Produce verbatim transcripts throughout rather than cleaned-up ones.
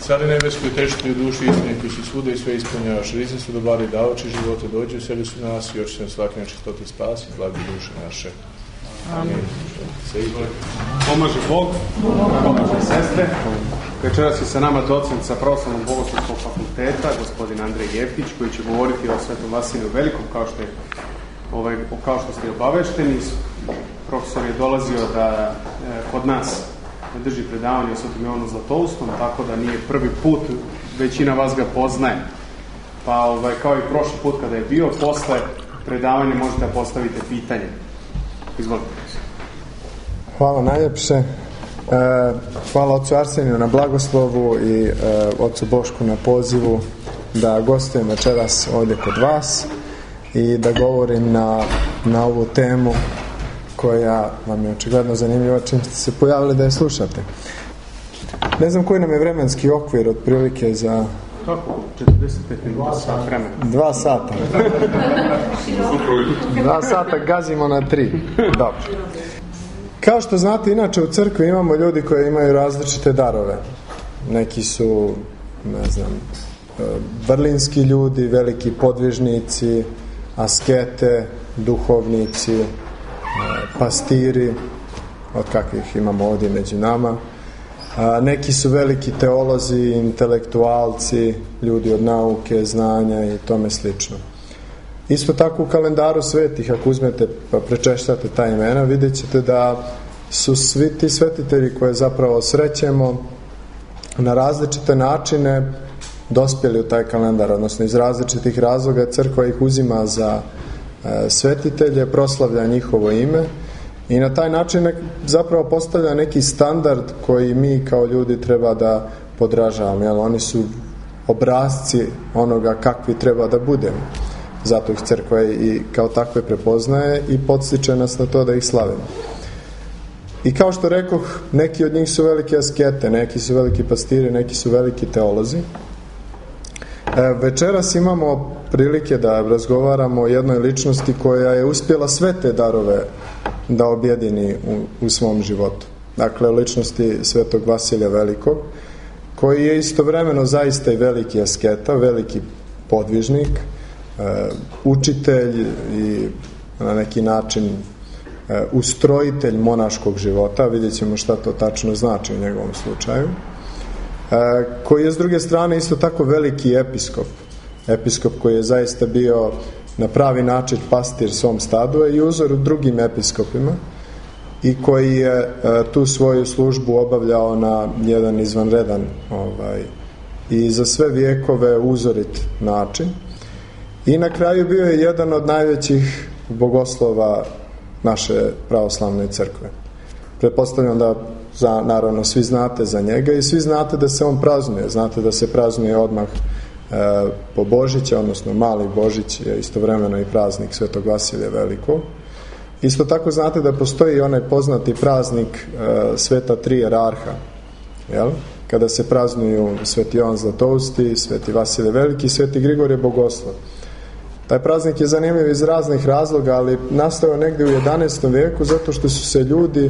Cari nebeski, utešitelj u duši istine koji si svuda i sve ispunjavaš, rizni su dobari davači života, dođi u sebi su nas i još se na svaki način stoti spasi, blagi duše naše. Amin. Pomaže Bog, pomaže sestre. Večeras je sa nama docent sa Pravoslavnog bogoslovskog fakulteta, gospodin Andrej Jefić, koji će govoriti o Svetom Vasiliju Velikom, kao što, je, ovaj, kao što ste obavešteni. Profesor je dolazio da e, kod nas drži predavanje o Svetom Jovanu Zlatoustom, tako da nije prvi put, većina vas ga poznaje. Pa ovaj, kao i prošli put kada je bio, posle predavanja možete da postavite pitanje. Izvolite. Hvala najljepše. E, hvala ocu Arseniju na blagoslovu i e, ocu Bošku na pozivu da gostujem večeras ovdje kod vas i da govorim na, na ovu temu koja vam je očigledno zanimljiva čim ste se pojavili da je slušate. Ne znam koji nam je vremenski okvir otprilike za... Kako? četrdeset pet minuta sat vremena. Dva sata. Dva sata gazimo na tri. Dobro. Kao što znate, inače u crkvi imamo ljudi koji imaju različite darove. Neki su, ne znam, vrlinski ljudi, veliki podvižnici, askete, duhovnici, pastiri, od kakvih imamo ovdje među nama. A neki su veliki teolozi, intelektualci, ljudi od nauke, znanja i tome slično. Isto tako u kalendaru svetih, ako uzmete pa prečeštate ta imena, vidjet ćete da su svi ti svetitelji koje zapravo srećemo na različite načine dospjeli u taj kalendar, odnosno iz različitih razloga crkva ih uzima za e, svetitelje, proslavlja njihovo ime i na taj način zapravo postavlja neki standard koji mi kao ljudi treba da podražavamo, jer oni su obrazci onoga kakvi treba da budemo. Zato ih crkva i kao takve prepoznaje i podstiče nas na to da ih slavimo. I kao što rekoh, neki od njih su velike askete, neki su veliki pastiri, neki su veliki teolozi. E, večeras imamo prilike da razgovaramo o jednoj ličnosti koja je uspjela sve te darove da objedini u, u svom životu. Dakle, o ličnosti Svetog Vasilija Velikog, koji je istovremeno zaista i veliki asketa, veliki podvižnik, e, učitelj i na neki način e, ustrojitelj monaškog života. Vidjet ćemo šta to tačno znači u njegovom slučaju. E, koji je s druge strane isto tako veliki episkop. Episkop koji je zaista bio na pravi način pastir svom stadu i uzor u drugim episkopima i koji je e, tu svoju službu obavljao na jedan izvanredan ovaj, i za sve vijekove uzorit način. I na kraju bio je jedan od najvećih bogoslova naše pravoslavne crkve. Pretpostavljam da za, naravno svi znate za njega i svi znate da se on praznuje. Znate da se praznuje odmah e, po Božića, odnosno Mali Božić je istovremeno i praznik Svetog Vasilija Velikog. Isto tako znate da postoji onaj poznati praznik e, Sveta Tri Jerarha, jel? Kada se praznuju Sveti Jovan Zlatousti, Sveti Vasilije Veliki i Sveti Grigorije Bogoslov. Taj praznik je zanimljiv iz raznih razloga, ali nastao negdje u jedanaestom vijeku zato što su se ljudi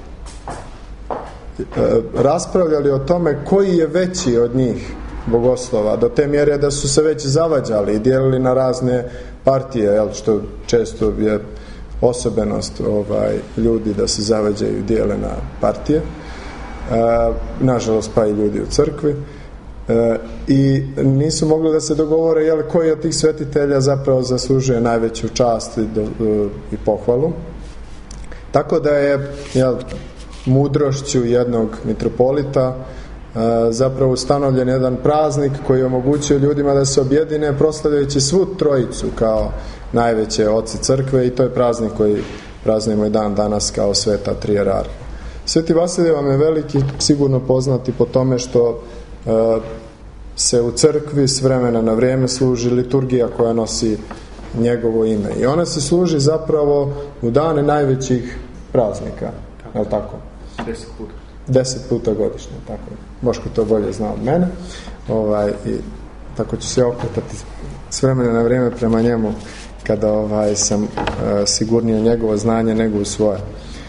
e, raspravljali o tome koji je veći od njih bogoslova, do te mjere da su se već zavađali i dijelili na razne partije, jel, što često je osobenost ovaj, ljudi da se zavađaju i dijele na partije, e, nažalost pa i ljudi u crkvi. E, i nisu mogli da se dogovore jel, koji od tih svetitelja zapravo zaslužuje najveću čast i, do, i pohvalu. Tako da je jel, mudrošću jednog mitropolita e, zapravo ustanovljen jedan praznik koji omogućuje ljudima da se objedine proslavljajući svu trojicu kao najveće oci crkve i to je praznik koji praznujemo i dan danas kao Sveta Tri Jerarha. Sveti Vasilije vam je veliki sigurno poznati po tome što se u crkvi s vremena na vrijeme služi liturgija koja nosi njegovo ime i ona se služi zapravo u dane najvećih praznika, je li tako? Deset puta. Deset puta godišnje, tako. Boško to bolje zna od mene, ovaj, i tako ću se okretati s vremena na vrijeme prema njemu kada ovaj, sam uh, sigurniji u njegovo znanje nego u svoje.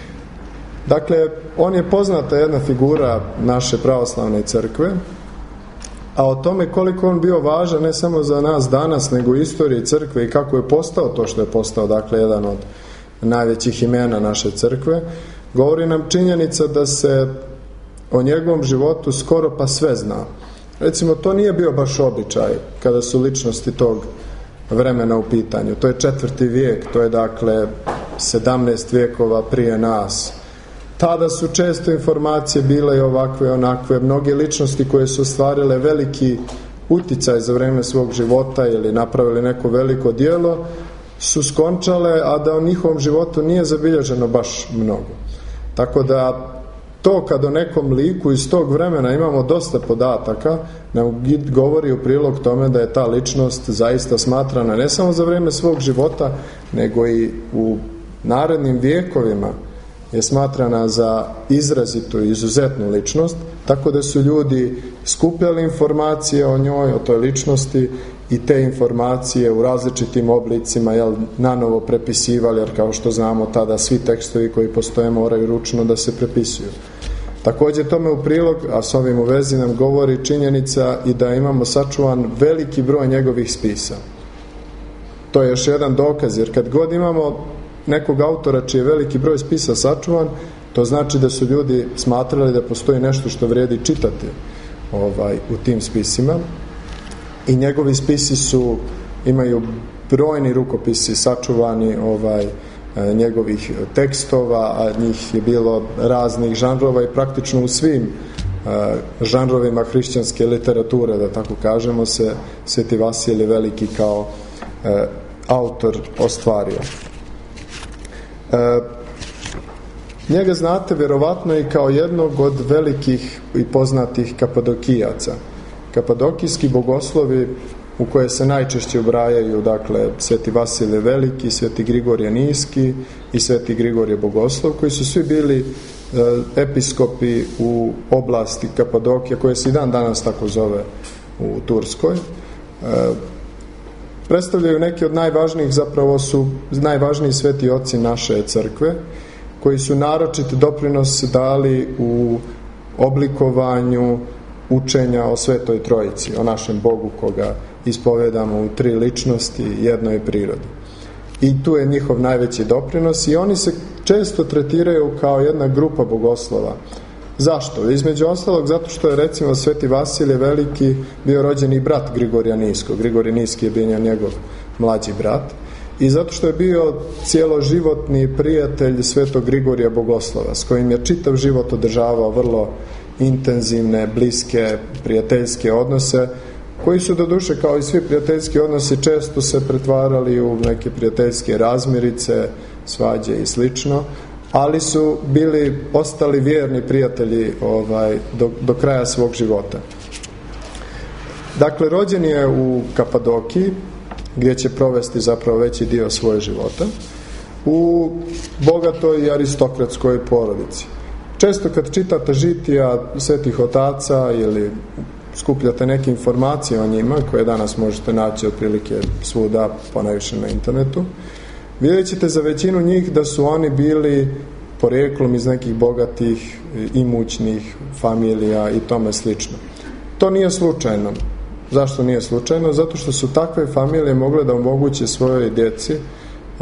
Dakle, on je poznata jedna figura naše pravoslavne crkve a o tome koliko on bio važan ne samo za nas danas, nego i istoriji crkve i kako je postao to što je postao, dakle jedan od najvećih imena naše crkve, govori nam činjenica da se o njegovom životu skoro pa sve zna. Recimo, to nije bio baš običaj kada su ličnosti tog vremena u pitanju. To je četvrti vijek, to je dakle sedamnaest vijekova prije nas. Tada su često informacije bile i ovakve i onakve. Mnoge ličnosti koje su ostvarile veliki uticaj za vreme svog života ili napravili neko veliko djelo su skončale, a da u njihovom životu nije zabilježeno baš mnogo. Tako da to kad o nekom liku iz tog vremena imamo dosta podataka, nam govori u prilog tome da je ta ličnost zaista smatrana ne samo za vrijeme svog života, nego i u narednim vijekovima je smatrana za izrazitu i izuzetnu ličnost, tako da su ljudi skupljali informacije o njoj, o toj ličnosti i te informacije u različitim oblicima jel, nanovo prepisivali, jer kao što znamo tada svi tekstovi koji postoje moraju ručno da se prepisuju. Također tome u prilog, a s ovim u vezi nam govori činjenica i da imamo sačuvan veliki broj njegovih spisa. To je još jedan dokaz, jer kad god imamo nekog autora čiji je veliki broj spisa sačuvan, to znači da su ljudi smatrali da postoji nešto što vrijedi čitati ovaj, u tim spisima. I njegovi spisi su, imaju brojni rukopisi sačuvani ovaj, njegovih tekstova, a njih je bilo raznih žanrova i praktično u svim uh, žanrovima hrišćanske literature, da tako kažemo, se Sveti Vasilij Veliki kao uh, autor ostvario. Uh, njega znate vjerovatno i kao jednog od velikih i poznatih kapadokijaca. Kapadokijski bogoslovi u koje se najčešće ubrajaju, dakle, Sveti Vasilij Veliki, Sveti Grigorije Niski i Sveti Grigorije Bogoslov, koji su svi bili e, episkopi u oblasti Kapadokije, koje se i dan danas tako zove u Turskoj. E, predstavljaju neki od najvažnijih, zapravo su najvažniji sveti oci naše crkve, koji su naročit doprinos dali u oblikovanju učenja o Svetoj Trojici, o našem Bogu koga ispovedamo u tri ličnosti, jednoj prirodi. I tu je njihov najveći doprinos i oni se često tretiraju kao jedna grupa bogoslova. Zašto? Između ostalog zato što je recimo Sveti Vasilij Veliki bio rođeni brat Grigorija Niskog. Grigorij Niski je bio njegov mlađi brat i zato što je bio cijeloživotni prijatelj Svetog Grigorija Bogoslova, s kojim je čitav život održavao vrlo intenzivne, bliske, prijateljske odnose, koji su doduše kao i svi prijateljski odnosi često se pretvarali u neke prijateljske razmirice, svađe i slično, ali su bili ostali vjerni prijatelji ovaj, do, do kraja svog života. Dakle, rođen je u Kapadokiji, gdje će provesti zapravo veći dio svoje života, u bogatoj i aristokratskoj porodici. Često kad čitate žitija svetih otaca ili skupljate neke informacije o njima, koje danas možete naći otprilike svuda, ponajviše na internetu, vidjet ćete za većinu njih da su oni bili porijeklom iz nekih bogatih, imućnih familija i tome slično. To nije slučajno. Zašto nije slučajno? Zato što su takve familije mogle da omoguće svojoj djeci e,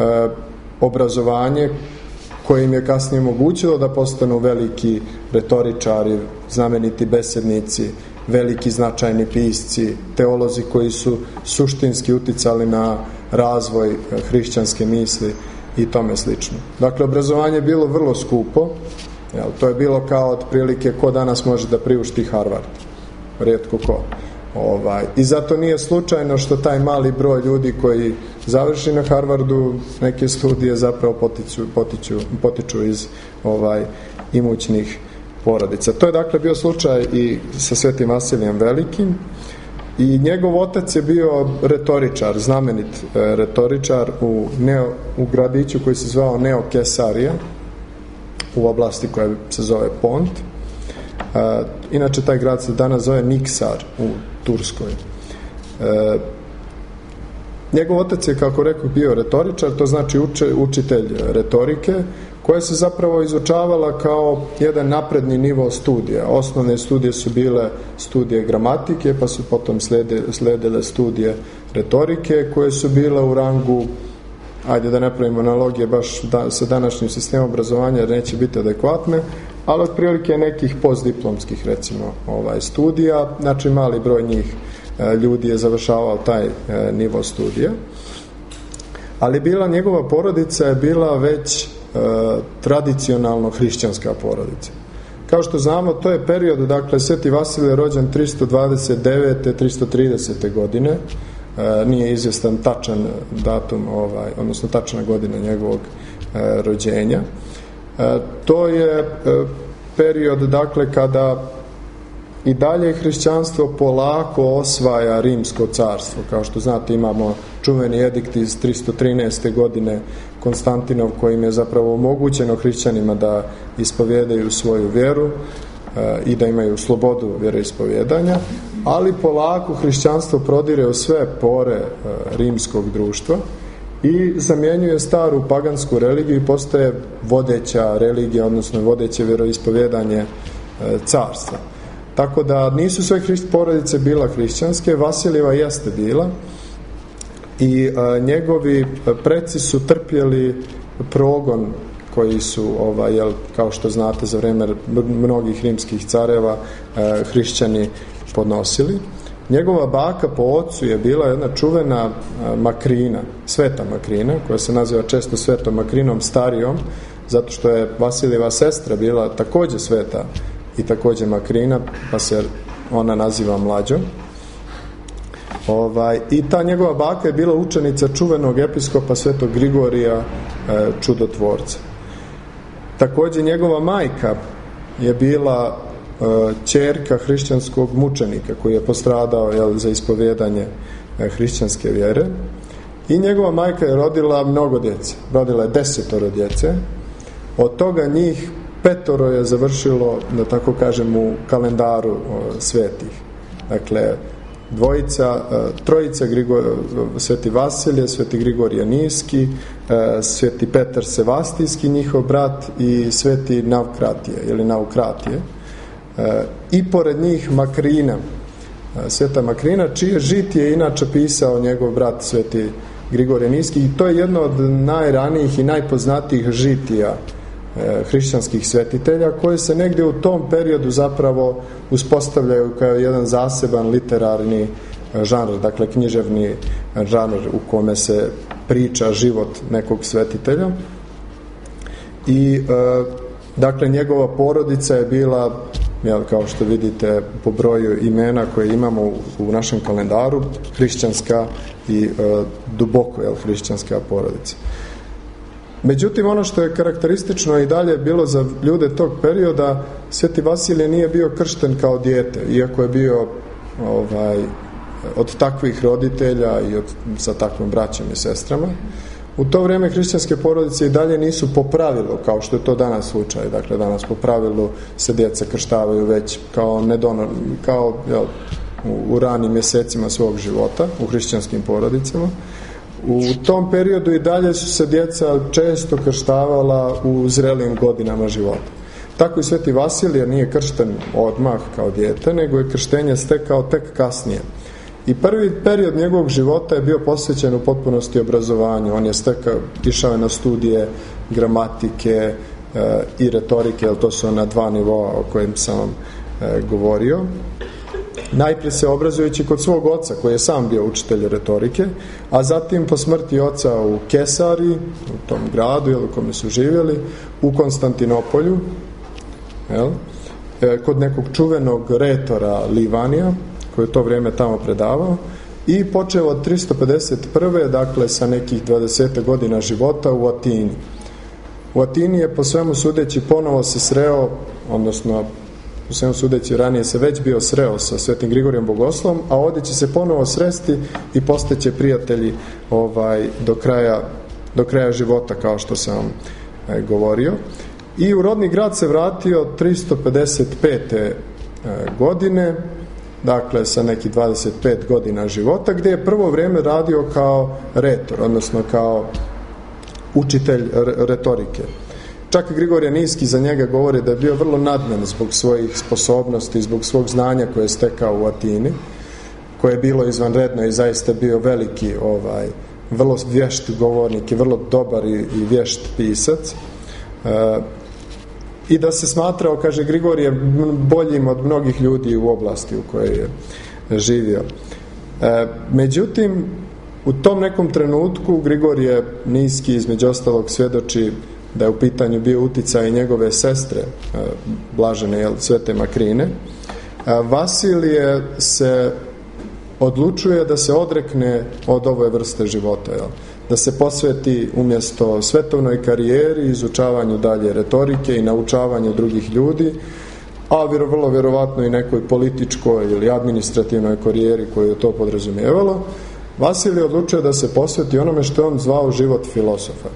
obrazovanje koje im je kasnije omogućilo da postanu veliki retoričari, znameniti besednici, veliki značajni pisci, teolozi koji su suštinski uticali na razvoj hrišćanske misli i tome slično. Dakle, obrazovanje je bilo vrlo skupo, jel, to je bilo kao otprilike ko danas može da priušti Harvard, rijetko ko. Ovaj. I zato nije slučajno što taj mali broj ljudi koji završi na Harvardu neke studije zapravo potiču, potiču, potiču iz ovaj, imućnih porodica. To je dakle bio slučaj i sa Svetim Vasilijem Velikim i njegov otac je bio retoričar, znamenit e, retoričar u, neo, u gradiću koji se zvao Neo Kesarija u oblasti koja se zove Pont. E, inače taj grad se danas zove Niksar u Turskoj. E, njegov otac je, kako rekao, bio retoričar, to znači uče, učitelj retorike, koja se zapravo izučavala kao jedan napredni nivo studija. Osnovne studije su bile studije gramatike, pa su potom sledile studije retorike, koje su bile u rangu, ajde da ne pravimo analogije baš da, sa današnjim sistemom obrazovanja, jer neće biti adekvatne, ali otprilike nekih postdiplomskih, recimo, ovaj, studija, znači mali broj njih e, ljudi je završavao taj e, nivo studija. Ali bila, njegova porodica je bila već e, tradicionalno hrišćanska porodica. Kao što znamo, to je period, dakle, Sveti Vasilije je rođen tristo dvadeset devete do tristo tridesete godine, e, nije izvjestan tačan datum, ovaj, odnosno tačna godina njegovog e, rođenja. E, to je e, period, dakle, kada i dalje hrišćanstvo polako osvaja Rimsko carstvo. Kao što znate, imamo čuveni edikt iz tristo trinaeste godine Konstantinov, kojim je zapravo omogućeno hrišćanima da ispovjedaju svoju vjeru e, i da imaju slobodu vjeroispovjedanja, ali polako hrišćanstvo prodire u sve pore e, rimskog društva i zamjenjuje staru pagansku religiju i postaje vodeća religija, odnosno vodeće vjeroispovjedanje e, carstva. Tako da nisu sve hrišć, porodice bila hrišćanske, Vasilijeva jeste bila i a, njegovi preci su trpjeli progon koji su, ovaj, jel, kao što znate, za vrijeme mnogih rimskih careva a, hrišćani podnosili. Njegova baka po ocu je bila jedna čuvena a, Makrina, sveta Makrina, koja se naziva često svetom Makrinom starijom, zato što je Vasilijeva sestra bila također sveta i također Makrina, pa se ona naziva mlađom. Ovaj, I ta njegova baka je bila učenica čuvenog episkopa svetog Grigorija e, čudotvorca. Također njegova majka je bila e, ćerka hrišćanskog mučenika koji je postradao, jel, za ispovjedanje e, hrišćanske vjere. I njegova majka je rodila mnogo djece. Rodila je desetoro djece. Od toga njih petoro je završilo, da tako kažem, u kalendaru o, svetih. Dakle, dvojica, trojica Grigor, Sveti Vasilije, Sveti Grigorije Niski, Sveti Petar Sevastijski, njihov brat, i Sveti Navkratije ili Naukratije. I pored njih Makrina, Sveta Makrina, čije žitije je inače pisao njegov brat Sveti Grigorije Niski, i to je jedno od najranijih i najpoznatijih žitija hrišćanskih svetitelja, koje se negdje u tom periodu zapravo uspostavljaju kao jedan zaseban literarni žanr, dakle književni žanr u kome se priča život nekog svetitelja. I e, dakle njegova porodica je bila, jel, kao što vidite po broju imena koje imamo u, u našem kalendaru, hrišćanska i e, duboko, jel, hrišćanska porodica. Međutim, ono što je karakteristično i dalje bilo za ljude tog perioda, Sveti Vasilije nije bio kršten kao dijete, iako je bio ovaj, od takvih roditelja i od, sa takvim braćom i sestrama. U to vrijeme hrišćanske porodice i dalje nisu po pravilu, kao što je to danas slučaj. Dakle, danas po pravilu se djeca krštavaju već kao, nedonor, kao jel, u, u ranim mjesecima svog života u hrišćanskim porodicama. U tom periodu i dalje su se djeca često krštavala u zrelim godinama života. Tako i Sveti Vasilije nije kršten odmah kao dijete, nego je krštenje stekao tek kasnije. I prvi period njegovog života je bio posvećen u potpunosti obrazovanju. On je stekao, išao je na studije gramatike e, i retorike, jer to su ona dva nivoa o kojim sam vam e, govorio. Najprije se obrazujući kod svog oca, koji je sam bio učitelj retorike, a zatim po smrti oca u Kesari, u tom gradu, jel, u kome su živjeli, u Konstantinopolju, jel, e, kod nekog čuvenog retora Livanija, koji je to vrijeme tamo predavao, i počeo od tristo pedeset prve. dakle sa nekih dvadeset godina života u Atini. U Atini je po svemu sudeći ponovo se sreo, odnosno po svemu sudeći ranije se već bio sreo sa Svetim Grigorijem Bogoslovom, a ovdje će se ponovo sresti i postaće prijatelji ovaj, do kraja, do kraja života, kao što sam vam e, govorio. I u rodni grad se vratio tristo pedeset pete E, godine, dakle sa nekih dvadeset pet godina života, gdje je prvo vrijeme radio kao retor, odnosno kao učitelj retorike. Čak i Grigorije Niski za njega govori da je bio vrlo nadmen zbog svojih sposobnosti, zbog svog znanja koje je stekao u Atini, koje je bilo izvanredno i zaista bio veliki, ovaj, vrlo vješt govornik i vrlo dobar i, i vješt pisac. E, I da se smatrao, kaže Grigorije, boljim od mnogih ljudi u oblasti u kojoj je živio. E, međutim, u tom nekom trenutku Grigorije Niski između ostalog svjedoči da je u pitanju bio uticaj njegove sestre, blažene jel, Svete Makrine. Vasilije se odlučuje da se odrekne od ove vrste života, jel? Da se posveti umjesto svetovnoj karijeri, izučavanju dalje retorike i naučavanju drugih ljudi, a vrlo vjerovatno i nekoj političkoj ili administrativnoj karijeri koju je to podrazumijevalo. Vasilije odlučuje da se posveti onome što je on zvao život filosofa.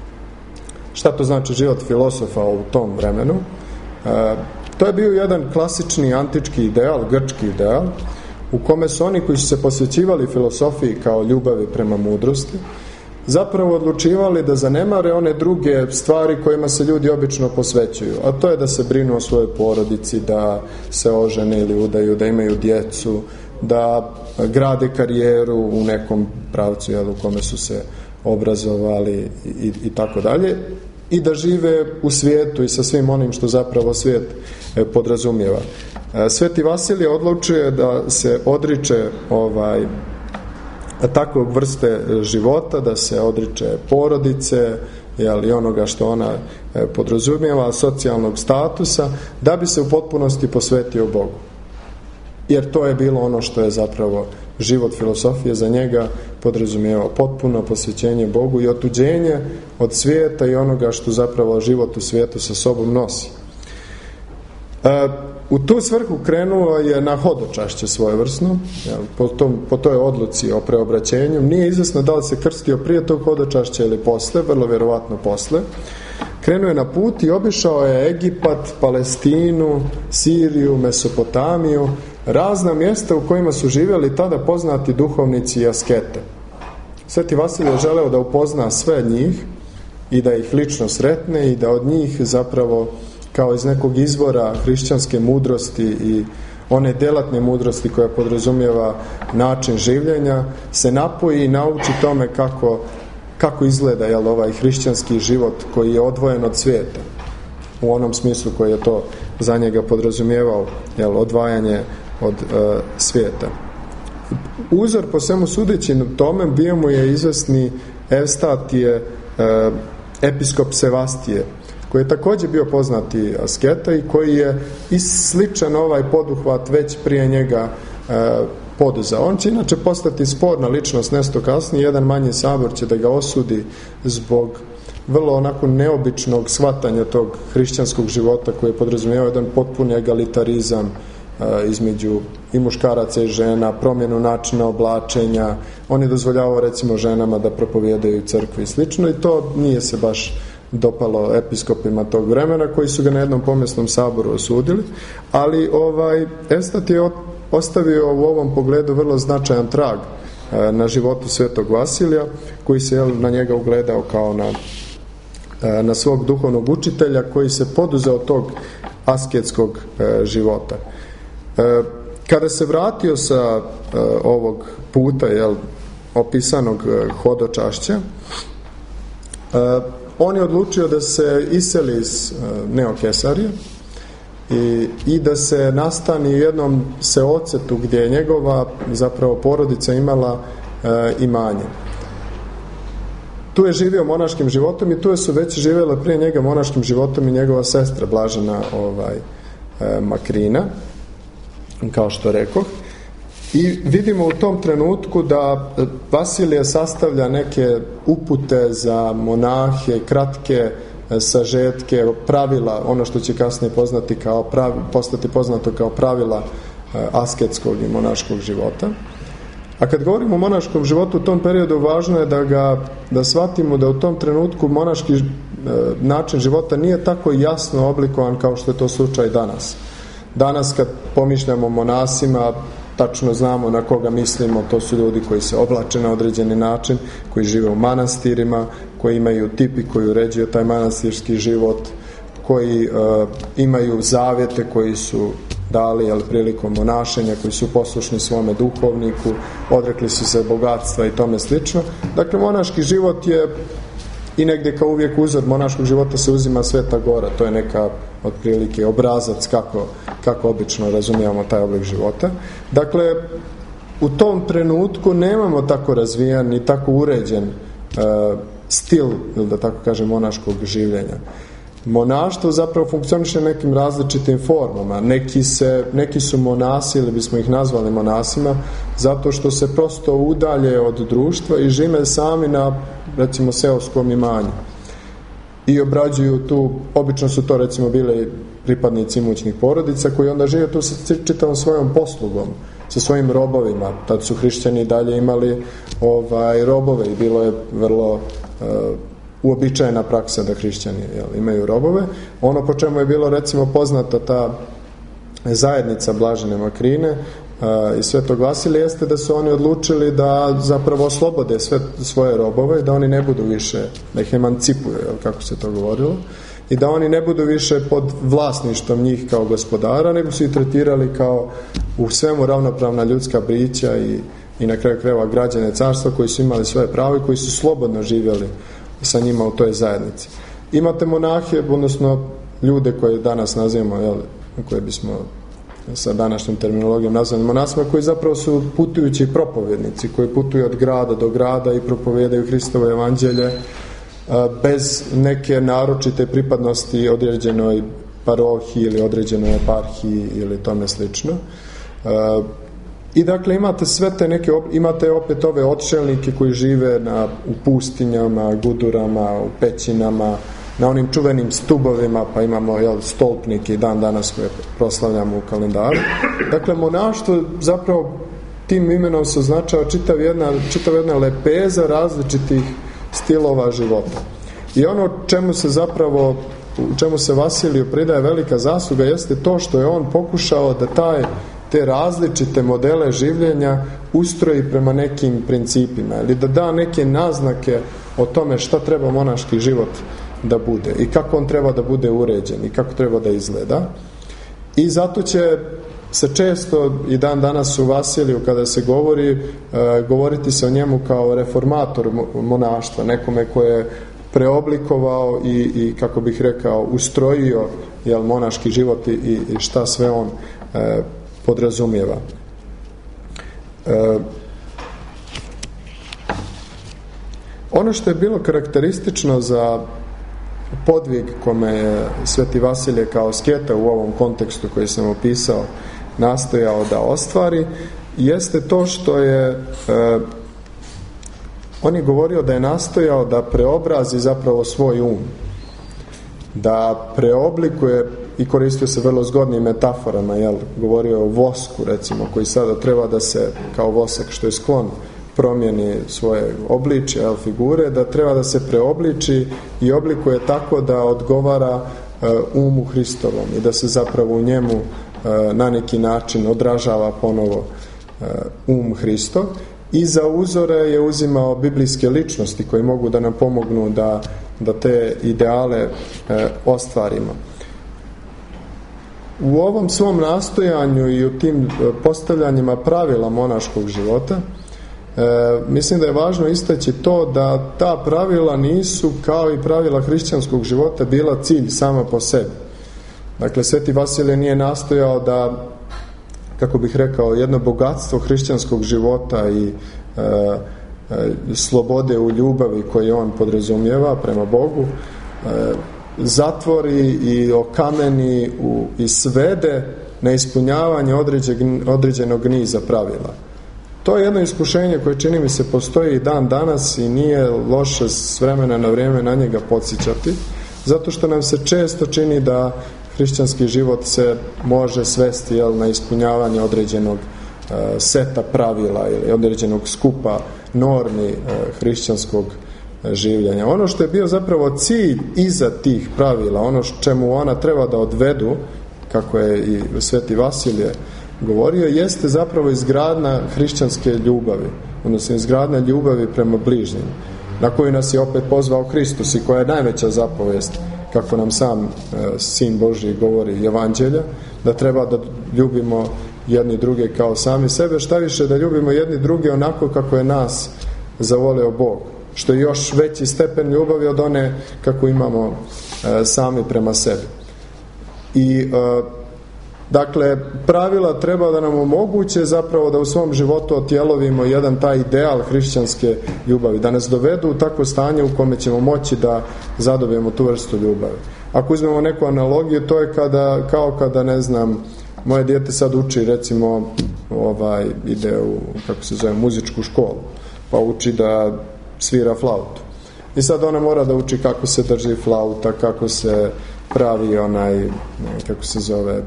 Šta to znači život filosofa u tom vremenu? E, to je bio jedan klasični antički ideal, grčki ideal, u kome su oni koji su se posvećivali filosofiji kao ljubavi prema mudrosti, zapravo odlučivali da zanemare one druge stvari kojima se ljudi obično posvećuju, a to je da se brinu o svojoj porodici, da se ožene ili udaju, da imaju djecu, da grade karijeru u nekom pravcu, jel, u kome su se obrazovali i, i tako dalje, i da žive u svijetu i sa svim onim što zapravo svijet e, podrazumijeva. E, Sveti Vasilije odlučuje da se odriče ovaj, takvog vrste života, da se odriče porodice, jel, i onoga što ona e, podrazumijeva, socijalnog statusa, da bi se u potpunosti posvetio Bogu. Jer to je bilo ono što je zapravo život filosofije za njega podrazumijevao, potpuno posvećenje Bogu i otuđenje od svijeta i onoga što zapravo život u svijetu sa sobom nosi. E, u tu svrhu krenuo je na hodočašće svojevrsno, po, tom, po toj odluci o preobraćenju. Nije izvjesno da li se krstio prije tog hodočašća ili posle, vrlo vjerovatno posle. Krenuo je na put i obišao je Egipat, Palestinu, Siriju, Mesopotamiju, razna mjesta u kojima su živjeli tada poznati duhovnici i askete. Sveti Vasilije je želeo da upozna sve njih i da ih lično sretne i da od njih zapravo kao iz nekog izvora hrišćanske mudrosti i one delatne mudrosti koja podrazumijeva način življenja se napoji i nauči tome kako, kako izgleda, jel, ovaj hrišćanski život koji je odvojen od svijeta u onom smislu koji je to za njega podrazumijevao, jel, odvajanje od uh, svijeta. Uzor po svemu sudeći na tome bio mu je izvesni Evstatije, uh, episkop Sevastije, koji je također bio poznati asketa i koji je i sličan ovaj poduhvat već prije njega uh, poduzeo. On će inače postati sporna ličnost nešto kasnije, jedan manji sabor će da ga osudi zbog vrlo onako neobičnog shvatanja tog hrišćanskog života koji je podrazumijevao jedan potpuni egalitarizam između i muškaraca i žena, promjenu načina oblačenja. On je dozvoljavao recimo ženama da propovijedaju u crkvi i slično, i to nije se baš dopalo episkopima tog vremena koji su ga na jednom pomjesnom saboru osudili, ali ovaj Evstat je ostavio u ovom pogledu vrlo značajan trag na životu Svetog Vasilija, koji se jel, na njega ugledao kao na, na svog duhovnog učitelja koji se poduzeo tog asketskog života. Kada se vratio sa ovog puta, jel, opisanog hodočašća, on je odlučio da se iseli iz Neokesarije i, i da se nastani u jednom seocetu gdje je njegova zapravo porodica imala e, imanje. Tu je živio monaškim životom i tu su već živjela prije njega monaškim životom i njegova sestra blažena ovaj, e, Makrina, kao što rekoh. I vidimo u tom trenutku da Vasilije sastavlja neke upute za monahe, kratke sažetke, pravila, ono što će kasnije poznati kao pravi, postati poznato kao pravila asketskog i monaškog života. A kad govorimo o monaškom životu u tom periodu, važno je da ga da shvatimo da u tom trenutku monaški e, način života nije tako jasno oblikovan kao što je to slučaj danas. Danas kad pomišljamo o monasima, tačno znamo na koga mislimo. To su ljudi koji se oblače na određeni način, koji žive u manastirima, koji imaju tipi koji uređuju taj manastirski život, koji uh, imaju zavjete koji su dali jel, prilikom monašenja, koji su poslušni svome duhovniku, odrekli su se bogatstva i tome slično. Dakle, monaški život je i negdje kao uvijek uzor monaškog života se uzima Sveta Gora. To je neka otprilike obrazac kako, kako obično razumijemo taj oblik života. Dakle, u tom trenutku nemamo tako razvijan i tako uređen uh, stil, da tako kažem, monaškog življenja. Monaštvo zapravo funkcioniše nekim različitim formama. Neki, se, neki su monasi, ili bismo ih nazvali monasima, zato što se prosto udalje od društva i žive sami na, recimo, seoskom imanju. I obrađuju tu, obično su to, recimo, bile pripadnici imućnih porodica, koji onda žive tu sa čitavom svojom poslugom, sa svojim robovima. Tad su hrišćani dalje imali ovaj, robove i bilo je vrlo uh, uobičajena praksa da hrišćani jel, imaju robove. Ono po čemu je bilo recimo poznata ta zajednica Blažene Makrine uh, i Svetog Vasilija jeste da su oni odlučili da zapravo oslobode sve svoje robove i da oni ne budu više, da ih emancipuju, jel, kako se to govorilo, i da oni ne budu više pod vlasništvom njih kao gospodara, nego su ih tretirali kao u svemu ravnopravna ljudska bića i, i na kraju krajeva građane carstva koji su imali svoje pravo i koji su slobodno živjeli sa njima u toj zajednici. Imate monahe, odnosno ljude koje danas nazivamo, jel, koje bismo sa današnjom terminologijom nazvali monasima, koji zapravo su putujući propovjednici, koji putuju od grada do grada i propovijedaju Hristovo evanđelje bez neke naročite pripadnosti određenoj parohiji ili određenoj eparhiji ili tome slično. I dakle imate sve te neke, imate opet ove odšelnike koji žive na, u pustinjama, gudurama, u pećinama, na onim čuvenim stubovima, pa imamo jel, stolpnike i dan danas koje proslavljamo u kalendaru. Dakle, monaštvo zapravo tim imenom se označava čitav jedna, čitav jedna lepeza različitih stilova života. I ono čemu se zapravo, u čemu se Vasiliju pridaje velika zasluga jeste to što je on pokušao da taj te različite modele življenja ustroji prema nekim principima ili da da neke naznake o tome šta treba monaški život da bude i kako on treba da bude uređen i kako treba da izgleda. I zato će se često i dan danas u Vasiliju kada se govori, e, govoriti se o njemu kao reformator monaštva, nekome koje je preoblikovao i, i kako bih rekao ustrojio jel, monaški život i, i šta sve on e, podrazumijeva. E, ono što je bilo karakteristično za podvig kome je Sveti Vasilije kao asketa u ovom kontekstu koji sam opisao nastojao da ostvari, jeste to što je e, on je govorio da je nastojao da preobrazi zapravo svoj um, da preoblikuje i koristio se vrlo zgodnim metaforama, jel, govorio o vosku recimo, koji sada treba da se kao vosak što je sklon promijeni svoje obličje, jel, figure, da treba da se preobliči i oblikuje tako da odgovara uh, umu Hristovom i da se zapravo u njemu uh, na neki način odražava ponovo uh, um Hristov. I za uzore je uzimao biblijske ličnosti koji mogu da nam pomognu da, da te ideale uh, ostvarimo. U ovom svom nastojanju i u tim postavljanjima pravila monaškog života e, mislim da je važno istaći to da ta pravila nisu kao i pravila hrišćanskog života bila cilj sama po sebi. Dakle, Sveti Vasilije nije nastojao da, kako bih rekao, jedno bogatstvo hrišćanskog života i e, e, slobode u ljubavi koje on podrazumijeva prema Bogu e, zatvori i okameni u, i svede na ispunjavanje određenog, određenog niza pravila. To je jedno iskušenje koje čini mi se postoji i dan danas i nije loše s vremena na vrijeme na njega podsjećati, zato što nam se često čini da hrišćanski život se može svesti jel, na ispunjavanje određenog uh, seta pravila ili određenog skupa normi uh, hrišćanskog življenja. Ono što je bio zapravo cilj iza tih pravila, ono čemu ona treba da odvedu, kako je i Sveti Vasilije govorio, jeste zapravo izgradnja hrišćanske ljubavi, odnosno izgradnja ljubavi prema bližnjim, na koju nas je opet pozvao Hristos i koja je najveća zapovijest, kako nam sam e, Sin Božji govori Evanđelja, da treba da ljubimo jedni druge kao sami sebe, šta više da ljubimo jedni druge onako kako je nas zavoleo Bog, što je još veći stepen ljubavi od one kako imamo e, sami prema sebi. I e, dakle, pravila treba da nam omoguće zapravo da u svom životu otjelovimo jedan taj ideal hrišćanske ljubavi, da nas dovedu u takvo stanje u kome ćemo moći da zadobijemo tu vrstu ljubavi. Ako uzmemo neku analogiju, to je kada, kao kada, ne znam, moje dijete sad uči, recimo, ovaj, ide u, kako se zove, muzičku školu, pa uči da svira flautu. I sad ona mora da uči kako se drži flauta, kako se pravi onaj, kako se zove,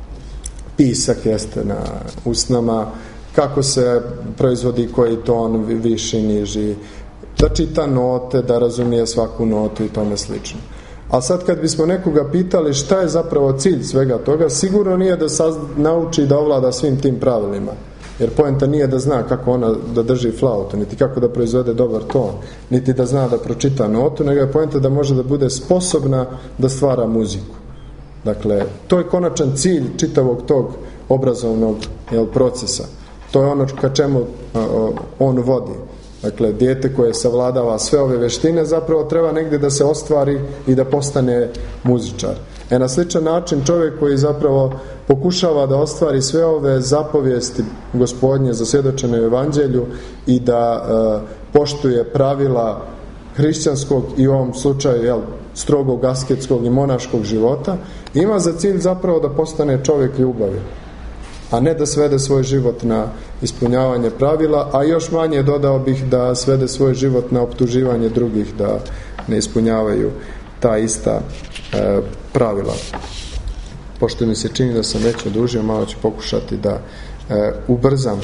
pisak jeste na usnama, kako se proizvodi koji ton, viši, niži, da čita note, da razumije svaku notu i tome slično. A sad kad bismo nekoga pitali šta je zapravo cilj svega toga, sigurno nije da saz, nauči da ovlada svim tim pravilima. Jer poenta nije da zna kako ona da drži flautu, niti kako da proizvede dobar ton, niti da zna da pročita notu, nego je poenta da može da bude sposobna da stvara muziku. Dakle, to je konačan cilj čitavog tog obrazovnog, jel, procesa. To je ono ka čemu a, a, on vodi. Dakle, dijete koje savladava sve ove veštine zapravo treba negdje da se ostvari i da postane muzičar. E na sličan način čovjek koji zapravo pokušava da ostvari sve ove zapovijesti Gospodnje zasvjedočene u Evanđelju i da a, poštuje pravila hrišćanskog i u ovom slučaju, jel, strogog asketskog i monaškog života, ima za cilj zapravo da postane čovjek ljubavi, a ne da svede svoj život na ispunjavanje pravila, a još manje dodao bih da svede svoj život na optuživanje drugih da ne ispunjavaju ta ista e, pravila. Pošto mi se čini da sam već odužio, malo ću pokušati da e, ubrzam.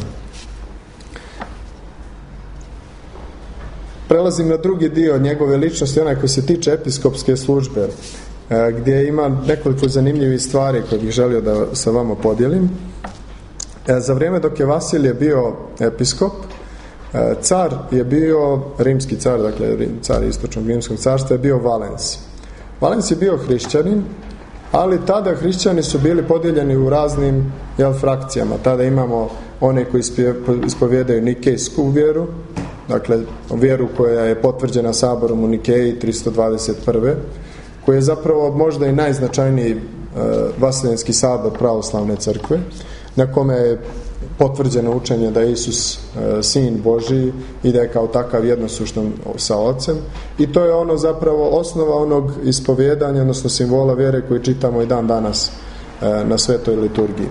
Prelazim na drugi dio njegove ličnosti, onaj koji se tiče episkopske službe, gdje ima nekoliko zanimljivih stvari koje bih želio da sa vama podijelim. Za vrijeme dok je Vasilije bio episkop, car je bio, rimski car, dakle car istočnog rimskog carstva je bio Valens. Valens je bio hrišćanin, ali tada hrišćani su bili podijeljeni u raznim, jel, frakcijama. Tada imamo one koji ispovjedaju nikejsku vjeru, dakle vjeru koja je potvrđena saborom u Nikeji tristo dvadeset prve, koji je zapravo možda i najznačajniji e, Vaseljenski sabor pravoslavne crkve, na kome je potvrđeno učenje da je Isus e, Sin Božiji i da je kao takav jednosuštan sa Ocem, i to je ono zapravo osnova onog ispovjedanja, odnosno simbola vjere koji čitamo i dan danas e, na svetoj liturgiji.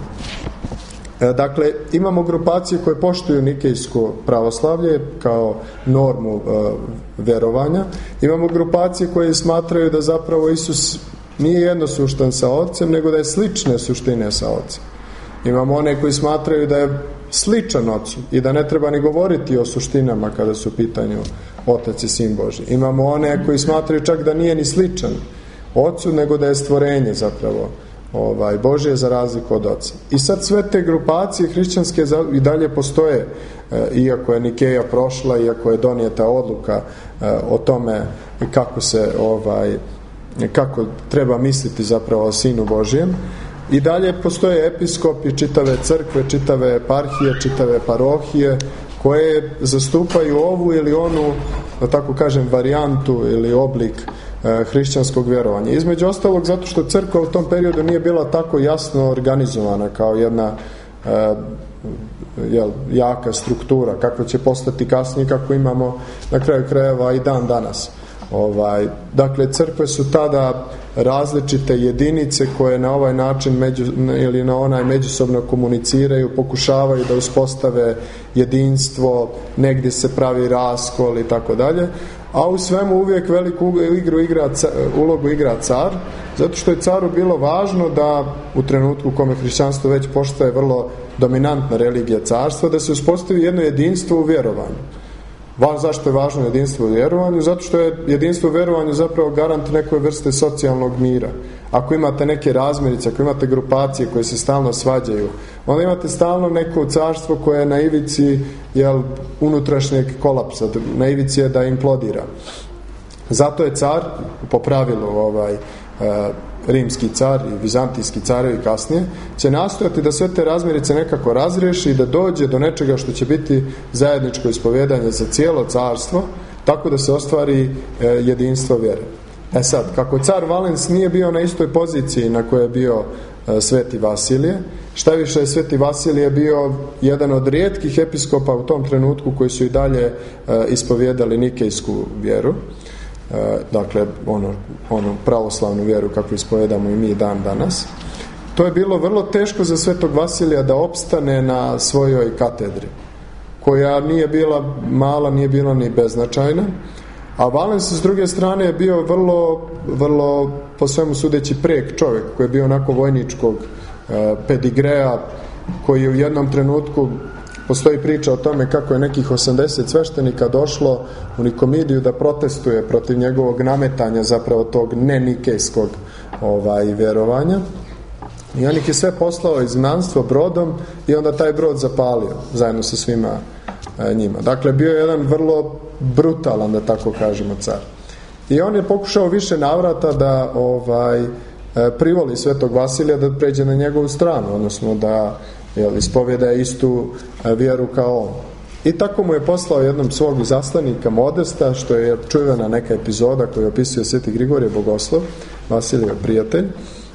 Dakle, imamo grupacije koje poštuju nikejsko pravoslavlje kao normu e, vjerovanja. Imamo grupacije koje smatraju da zapravo Isus nije jednosuštan sa Ocem, nego da je slične suštine sa Ocem. Imamo one koji smatraju da je sličan Ocu i da ne treba ni govoriti o suštinama kada su u pitanju Otac i Sin Božji. Imamo one koji smatraju čak da nije ni sličan Ocu, nego da je stvorenje zapravo ovaj, Božje za razliku od Oca. I sad sve te grupacije hrišćanske i dalje postoje, e, iako je Nikeja prošla, iako je donijeta odluka e, o tome kako se ovaj, kako treba misliti zapravo o Sinu Božjem. I dalje postoje episkopi, čitave crkve, čitave eparhije, čitave parohije koje zastupaju ovu ili onu, da tako kažem, varijantu ili oblik e, hrišćanskog vjerovanja. Između ostalog zato što crkva u tom periodu nije bila tako jasno organizovana kao jedna e, jel, jaka struktura, kakva će postati kasnije, kako imamo na kraju krajeva i dan danas. Ovaj, dakle, crkve su tada različite jedinice koje na ovaj način među, ili na onaj međusobno komuniciraju, pokušavaju da uspostave jedinstvo, negdje se pravi raskol i tako dalje, a u svemu uvijek veliku igru igra, ulogu igra car, zato što je caru bilo važno da u trenutku u kome hrišćanstvo već postaje vrlo dominantna religija carstva, da se uspostavi jedno jedinstvo u vjerovanju. Va, zašto je važno jedinstvo u vjerovanju? Zato što je jedinstvo u vjerovanju zapravo garant nekoj vrste socijalnog mira. Ako imate neke razmirice, ako imate grupacije koje se stalno svađaju, onda imate stalno neko carstvo koje je na ivici jel, unutrašnjeg kolapsa, na ivici je da implodira. Zato je car, po pravilu ovaj, e, rimski car i vizantijski carevi kasnije, će nastojati da sve te razmirice nekako razriješi i da dođe do nečega što će biti zajedničko ispovjedanje za cijelo carstvo, tako da se ostvari e, jedinstvo vjere. E sad, kako car Valens nije bio na istoj poziciji na kojoj je bio e, Sveti Vasilije, šta više je Sveti Vasilije bio jedan od rijetkih episkopa u tom trenutku koji su i dalje e, ispovjedali nikejsku vjeru, e, dakle ono, ono pravoslavnu vjeru kako ispovedamo i mi dan danas. To je bilo vrlo teško za Svetog Vasilija da opstane na svojoj katedri, koja nije bila mala, nije bila ni beznačajna. A Valens s druge strane je bio vrlo, vrlo po svemu sudeći prek čovjek koji je bio onako vojničkog e, pedigreja, koji u jednom trenutku postoji priča o tome kako je nekih osamdeset sveštenika došlo u Nikomidiju da protestuje protiv njegovog nametanja zapravo tog nenikejskog ovaj, vjerovanja. I on ih je sve poslao izgnanstvo brodom i onda taj brod zapalio zajedno sa svima e, njima. Dakle, bio je jedan vrlo brutalan, da tako kažemo, car. I on je pokušao više navrata da ovaj, privoli Svetog Vasilija da pređe na njegovu stranu, odnosno da jel, ispovjeda istu vjeru kao on. I tako mu je poslao jednom svog izaslanika Modesta, što je čuvena neka epizoda koju opisuje Sveti Grigorije Bogoslov, Vasilijev prijatelj.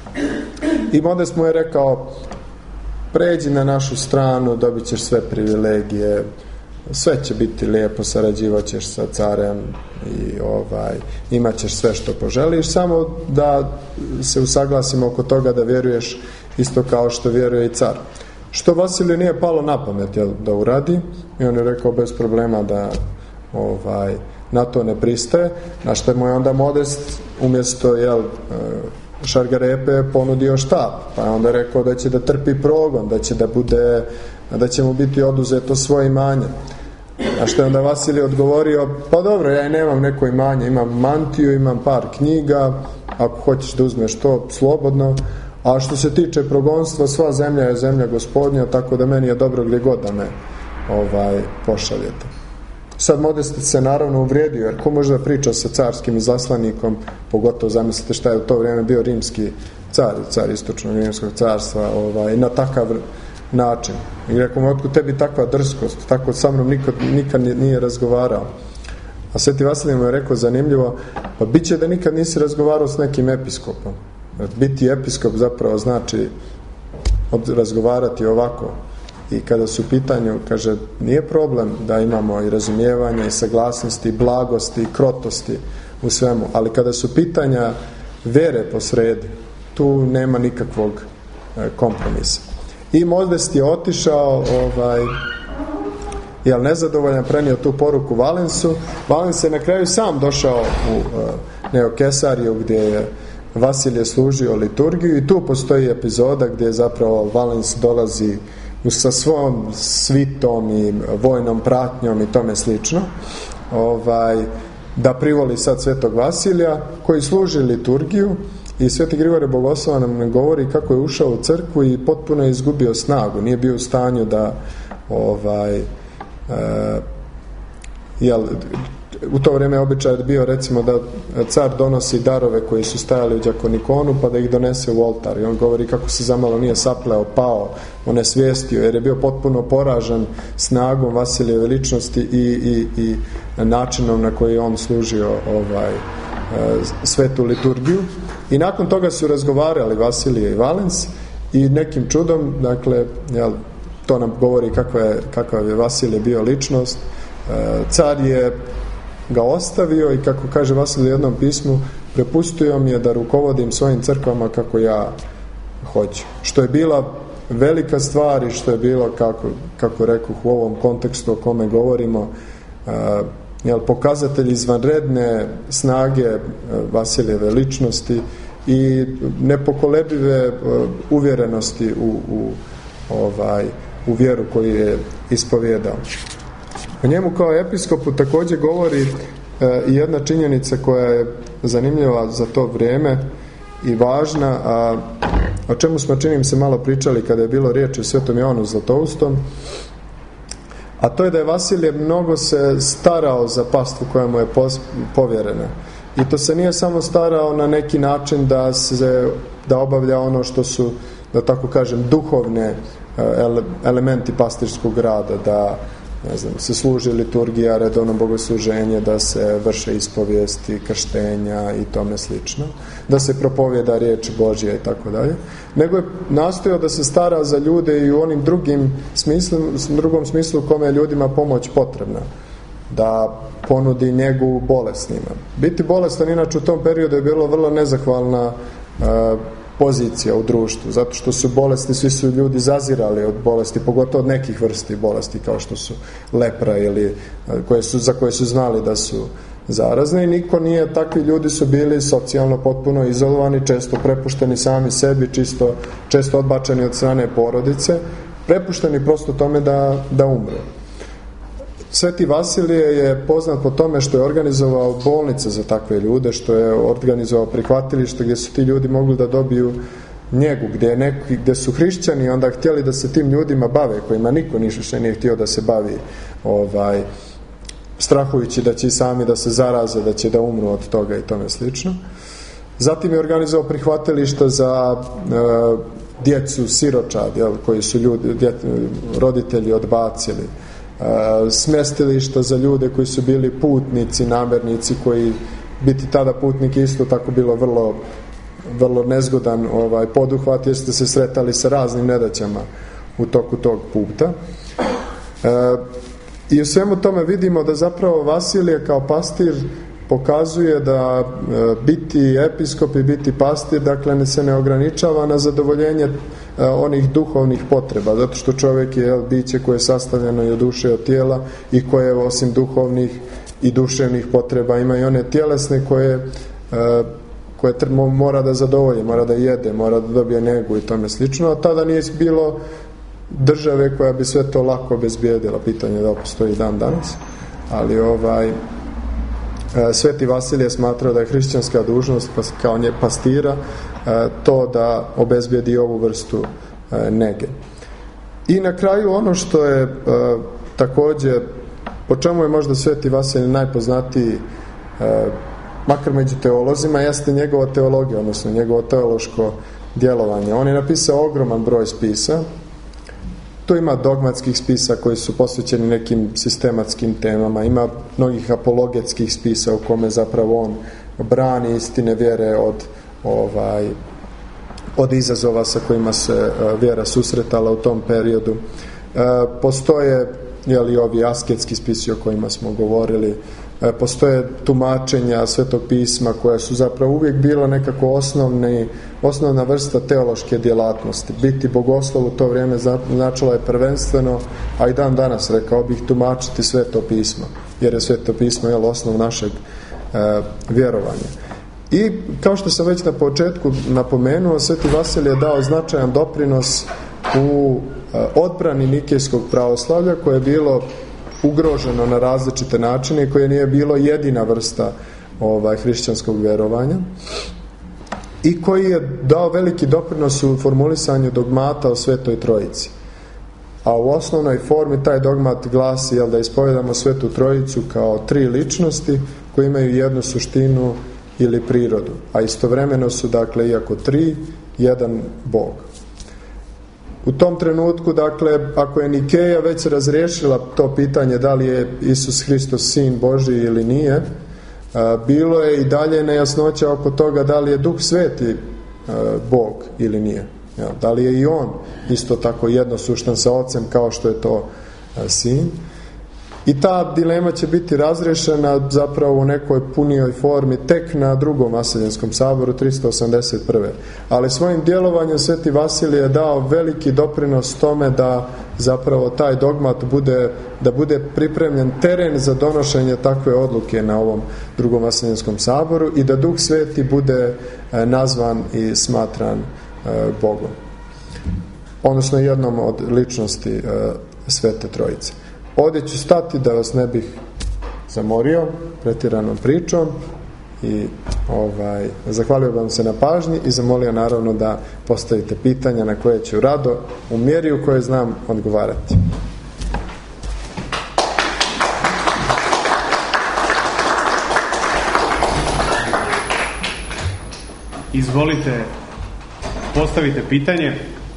I Modest mu je rekao: pređi na našu stranu, dobit ćeš sve privilegije, sve će biti lijepo, sarađivat ćeš sa carem i ovaj, imat ćeš sve što poželiš, samo da se usaglasimo oko toga da vjeruješ isto kao što vjeruje i car. Što Vasiliju nije palo na pamet jel, da uradi, i on je rekao bez problema da ovaj, na to ne pristaje, na što mu je onda Modest umjesto jel, šargarepe ponudio štab, pa je onda rekao da će da trpi progon, da će da bude, da će mu biti oduzeto svoje imanje. A što je onda Vasilij odgovorio: pa dobro, ja i nemam neko imanje, imam mantiju, imam par knjiga, ako hoćeš da uzmeš to, slobodno, a što se tiče progonstva, sva zemlja je zemlja Gospodnja, tako da meni je dobro gdje god da me ovaj, pošaljete. Sad Modest se naravno uvrijedio, jer ko može da priča sa carskim izaslanikom, pogotovo zamislite šta je u to vrijeme bio rimski car, car istočnog rimskog carstva, ovaj, na takav način. I rekao mu: otkud tebi takva drskost, tako sa mnom nikad, nikad nije razgovarao. A Sveti Vasilij mu je rekao zanimljivo: pa bit će da nikad nisi razgovarao s nekim episkopom. Biti episkop zapravo znači razgovarati ovako. I kada su u pitanju, kaže, nije problem da imamo i razumijevanje i saglasnosti, i blagosti, i krotosti u svemu, ali kada su pitanja vere posredi, tu nema nikakvog kompromisa. I Modest je otišao ovaj, jel nezadovoljan, prenio tu poruku Valensu. Valens je na kraju sam došao u uh, Neokesariju gdje je Vasilije služio liturgiju i tu postoji epizoda gdje zapravo Valens dolazi sa svom svitom i vojnom pratnjom i tome slično, ovaj, da privoli sad Svetog Vasilija koji služi liturgiju. I Sveti Grigorije Bogoslov nam govori kako je ušao u crkvu i potpuno je izgubio snagu, nije bio u stanju da ovaj, e, jel, u to vrijeme običaj je bio recimo da car donosi darove koji su stajali u đakonikonu pa da ih donese u oltar, i on govori kako se zamalo nije sapleo, pao, onesvijestio, jer je bio potpuno poražen snagom Vasilijeve ličnosti i, i, i načinom na koji je on služio ovaj, svetu liturgiju. I nakon toga su razgovarali Vasilije i Valens i nekim čudom, dakle, jel, to nam govori kakva je, kakva je Vasilije bio ličnost. Car je ga ostavio i, kako kaže Vasilije u jednom pismu, prepustio mi je da rukovodim svojim crkvama kako ja hoću. Što je bila velika stvar i što je bilo, kako, kako rekoh, u ovom kontekstu o kome govorimo, jel, pokazatelj izvanredne snage Vasilijeve ličnosti i nepokolebive uvjerenosti u, u, ovaj, u vjeru koju je ispovjedao. O njemu kao episkopu također govori e, i jedna činjenica koja je zanimljiva za to vrijeme i važna, a o čemu smo, čini mi se, malo pričali kada je bilo riječi o Svetom Jovanu Zlatoustom, a to je da je Vasilije mnogo se starao za pastvu koja mu je povjerena. I to se nije samo starao na neki način da se da obavlja ono što su, da tako kažem, duhovne elementi pastirskog rada, da, ne znam, se služi liturgija, redovno bogosluženje, da se vrše ispovijesti, krštenja i tome slično, da se propovjeda riječ Božja i tako dalje, nego je nastojao da se stara za ljude i u onim drugim smislu, drugom smislu u kome je ljudima pomoć potrebna, da ponudi njegu bolesnima. Biti bolestan inače u tom periodu je bilo vrlo nezahvalna uh, pozicija u društvu, zato što su bolesni, svi su ljudi zazirali od bolesti, pogotovo od nekih vrsti bolesti kao što su lepra ili koje su, za koje su znali da su zarazne, i niko nije, takvi ljudi su bili socijalno potpuno izolovani, često prepušteni sami sebi, čisto, često odbačeni od strane porodice, prepušteni prosto tome da, da umru. Sveti Vasilije je poznat po tome što je organizovao bolnice za takve ljude, što je organizovao prihvatilište gdje su ti ljudi mogli da dobiju njegu, gdje, je neki, gdje su hrišćani onda htjeli da se tim ljudima bave, kojima niko ništa nije htio da se bavi, ovaj, strahujući da će i sami da se zaraze, da će da umru od toga i tome slično. Zatim je organizovao prihvatilišta za e, djecu siročad, jel, koji su ljudi, djet, roditelji odbacili. Smjestilišta za ljude koji su bili putnici, namernici, koji biti tada putnik isto tako bilo vrlo, vrlo nezgodan ovaj, poduhvat, jer ste se sretali sa raznim nedaćama u toku tog puta. E, i u svemu tome vidimo da zapravo Vasilije kao pastir pokazuje da e, biti episkop i biti pastir, dakle, ne se ne ograničava na zadovoljenje e, onih duhovnih potreba, zato što čovjek je, jel, biće koje je sastavljeno i od duše i od tijela i koje osim duhovnih i duševnih potreba ima i one tjelesne koje, e, koje mora da zadovolji, mora da jede, mora da dobije negu i tome slično, a tada nije bilo države koja bi sve to lako obezbijedila. Pitanje da postoji dan danas, ali ovaj Sveti Vasilije smatrao da je hrišćanska dužnost kao nje pastira to da obezbijedi ovu vrstu nege. I na kraju ono što je također, po čemu je možda Sveti Vasilije najpoznatiji, makar među teolozima, jeste njegova teologija, odnosno njegovo teološko djelovanje. On je napisao ogroman broj spisa. Tu ima dogmatskih spisa koji su posvećeni nekim sistematskim temama, ima mnogih apologetskih spisa u kome zapravo on brani istine vjere od, ovaj, od izazova sa kojima se vjera susretala u tom periodu. E, postoje, jeli, ovi asketski spisi o kojima smo govorili, e, postoje tumačenja Svetog pisma koja su zapravo uvijek bila nekako osnovni, osnovna vrsta teološke djelatnosti. Biti bogoslov u to vrijeme značilo je prvenstveno, a i dan danas, rekao bih, tumačiti Sveto pismo, jer je Sveto pismo, jel, osnov našeg e, vjerovanja. I kao što sam već na početku napomenuo, Sveti Vasilije je dao značajan doprinos u e, odbrani nikejskog pravoslavlja, koje je bilo ugroženo na različite načine i koje nije bilo jedina vrsta ovaj, hrišćanskog vjerovanja, i koji je dao veliki doprinos u formulisanju dogmata o Svetoj Trojici. A u osnovnoj formi taj dogmat glasi, jel, da ispovedamo Svetu Trojicu kao tri ličnosti koje imaju jednu suštinu ili prirodu, a istovremeno su, dakle, iako tri, jedan Bog. U tom trenutku, dakle, ako je Nikeja već razriješila to pitanje da li je Isus Hristos sin Božji ili nije, bilo je i dalje nejasnoća oko toga da li je Duh Sveti Bog ili nije. Da li je i on isto tako jednosuštan sa Ocem kao što je to sin. I ta dilema će biti razriješena zapravo u nekoj punijoj formi tek na drugom Vaseljenskom saboru tristo osamdeset prve. Ali svojim djelovanjem Sveti Vasilije je dao veliki doprinos tome da zapravo taj dogmat bude, da bude pripremljen teren za donošenje takve odluke na ovom drugom Vaseljenskom saboru i da Duh Sveti bude nazvan i smatran Bogom, odnosno jednom od ličnosti Svete Trojice. ovdje ću stati da vas ne bih zamorio pretjeranom pričom i ovaj, zahvalio vam se na pažnji i zamolio naravno da postavite pitanja na koje ću rado u mjeri u kojoj znam odgovarati. Izvolite, postavite pitanje.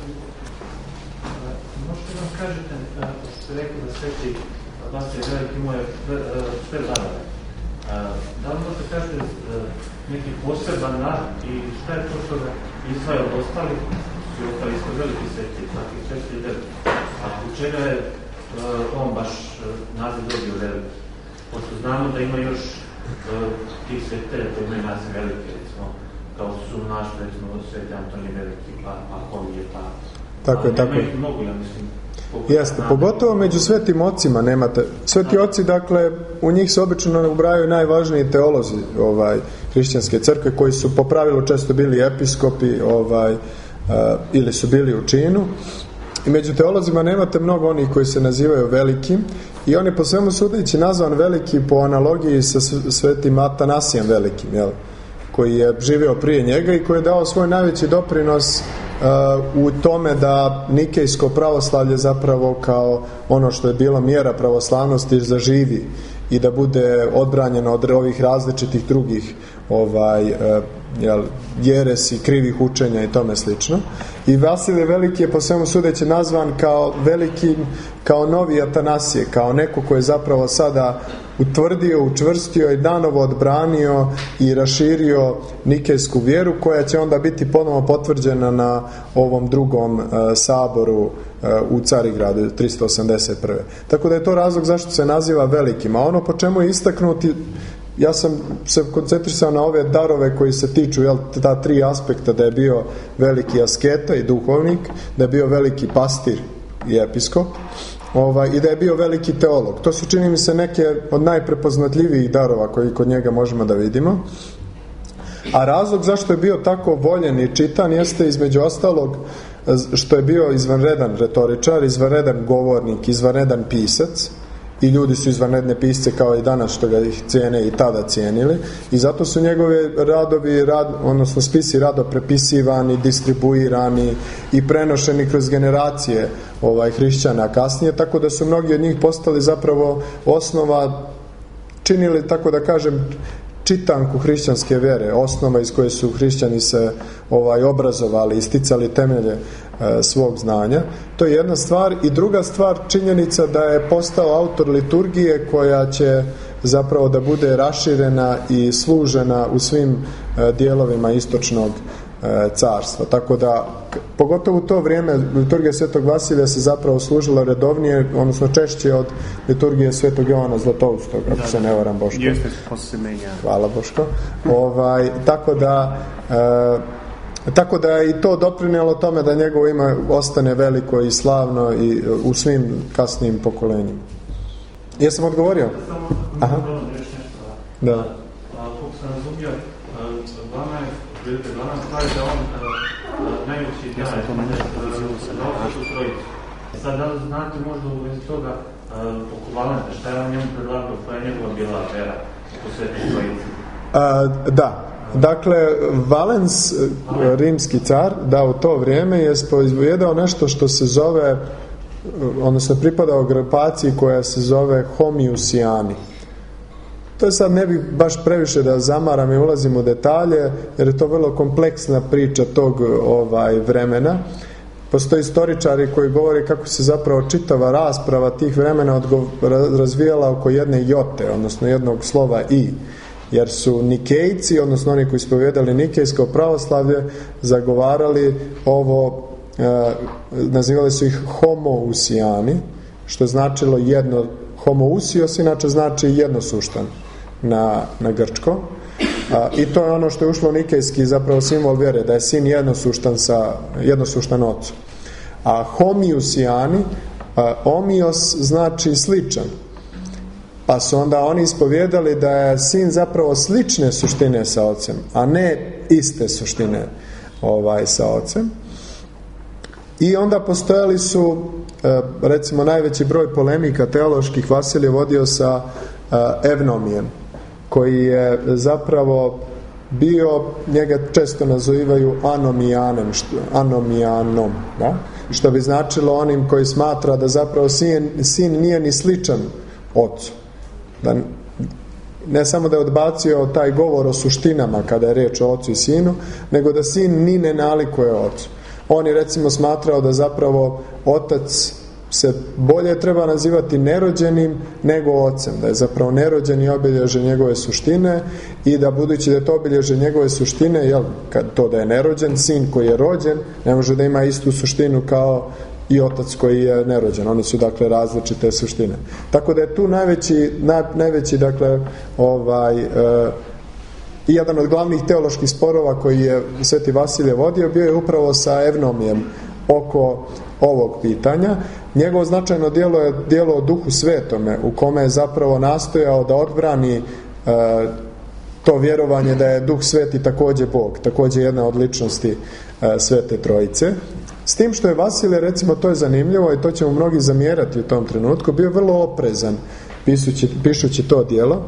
Možete nam kažete, što ste rekli da Sveti Vasilije Veliki imao je sve darove. Da li možete kažete neki poseban dar i šta je to što ga izdvaja od ostalih i ostali isto veliki sveti, svaki sveti veliki. A u čega je on baš naziv dobio veliki? Pošto znamo da ima još tih svetitelja koji imaju naziv veliki, recimo, kao su naš, recimo, Sveti Antonij Veliki, pa Akolije, pa... Tako je, tako je. Mnogo, ja mislim. Jeste, pogotovo među svetim ocima nemate. Sveti oci, dakle, u njih se obično ubrajaju najvažniji teolozi ovaj, hrišćanske crkve, koji su po pravilu često bili episkopi ovaj, uh, ili su bili u činu. I među teolozima nemate mnogo onih koji se nazivaju velikim i on je po svemu sudeći nazvan veliki po analogiji sa svetim Atanasijem Velikim, jel? Koji je živio prije njega i koji je dao svoj najveći doprinos uh, u tome da nikejsko pravoslavlje zapravo kao ono što je bilo mjera pravoslavnosti zaživi i da bude odbranjeno od ovih različitih drugih ovaj, uh, jel, jeresi, krivih učenja i tome slično. I Vasilije Veliki je po svemu sudeći nazvan kao veliki, kao novi Atanasije, kao neko koji je zapravo sada utvrdio, učvrstio i danovo odbranio i raširio nikejsku vjeru, koja će onda biti ponovo potvrđena na ovom drugom uh, saboru uh, u Carigradu tristo osamdeset prve. Tako da je to razlog zašto se naziva velikim. A ono po čemu je istaknuti, ja sam se koncentrisao na ove darove koji se tiču, jel, ta tri aspekta, da je bio veliki asketa i duhovnik, da je bio veliki pastir i episkop, ovaj, i da je bio veliki teolog. To su, čini mi se, neke od najprepoznatljivijih darova koji kod njega možemo da vidimo. A razlog zašto je bio tako voljen i čitan jeste između ostalog što je bio izvanredan retoričar, izvanredan govornik, izvanredan pisac. I ljudi su izvanredne pisce kao i danas što ga ih cijene i tada cijenili. I zato su njegove radovi, rad, odnosno spisi rado prepisivani, distribuirani i prenošeni kroz generacije ovaj, hrišćana kasnije. Tako da su mnogi od njih postali zapravo osnova, činili, tako da kažem, čitanku hrišćanske vjere, osnova iz koje su hrišćani se ovaj, obrazovali i sticali temelje e, svog znanja. To je jedna stvar. I druga stvar, činjenica da je postao autor liturgije koja će zapravo da bude raširena i služena u svim e, dijelovima istočnog e, carstva. Tako da, pogotovo u to vrijeme, liturgija Svetog Vasilija se zapravo služila redovnije, odnosno češće od liturgije Svetog Jovana Zlatoustog, ako se ne varam, Boško. Jeste, posle se menja. Hvala, Boško. Ovaj, tako da e, tako da je i to doprinijelo tome da njegovo ime ostane veliko i slavno i u svim kasnijim pokolenjima. Jesam odgovorio? Aha. Da. Kako sam razumio, vama je glavna stvar da on najveći djel je sad da li znate možda u vezi toga oko Valenta, šta je on njemu predlagao, koja je njegova bila vera u Svetoj Trojici? Da. Dakle, Valens, rimski car, da u to vrijeme je ispovedao nešto što se zove, odnosno pripadao grupaciji koja se zove homiusijani. To je sad, ne bih baš previše da zamaram i ulazim u detalje, jer je to vrlo kompleksna priča tog ovaj, vremena. Postoje istoričari koji govore kako se zapravo čitava rasprava tih vremena odgo- razvijala oko jedne jote, odnosno jednog slova i. Jer su Nikejci, odnosno oni koji ispovijedali nikejsko pravoslavlje, zagovarali ovo, e, nazivali su ih homousijani, što je značilo jedno, homousios inače znači jednosuštan na, na grčko. A, i to je ono što je ušlo u nikejski zapravo simbol vjere, da je sin jednosuštan sa jednosuštan ocu. A homiusijani, a, homios znači sličan. Pa su onda oni ispovijedali da je sin zapravo slične suštine sa ocem, a ne iste suštine ovaj, sa ocem. I onda postojali su recimo najveći broj polemika teoloških Vasilije vodio sa Evnomijem, koji je zapravo bio, njega često nazivaju anomijanem, što, anomijanom, da? Što bi značilo onim koji smatra da zapravo sin, sin nije ni sličan ocu. Da ne samo da je odbacio taj govor o suštinama kada je riječ o ocu i sinu, nego da sin ni ne nalikuje ocu. On je recimo smatrao da zapravo otac se bolje treba nazivati nerođenim nego ocem, da je zapravo nerođeni obilježje njegove suštine i da budući da je to obilježje njegove suštine, jel, kad to da je nerođen, sin koji je rođen ne može da ima istu suštinu kao i otac koji je nerođen. Oni su dakle različite suštine. Tako da je tu najveći, naj, najveći dakle ovaj e, i jedan od glavnih teoloških sporova koji je Sveti Vasilije vodio bio je upravo sa Evnomijem oko ovog pitanja. Njegovo značajno djelo je djelo o Duhu Svetome, u kome je zapravo nastojao da odbrani e, to vjerovanje da je Duh Sveti također Bog, također jedna od ličnosti e, Svete Trojice. S tim što je Vasilije, recimo, to je zanimljivo i to ćemo mnogi zamjerati u tom trenutku, bio vrlo oprezan pišući, pišući to djelo,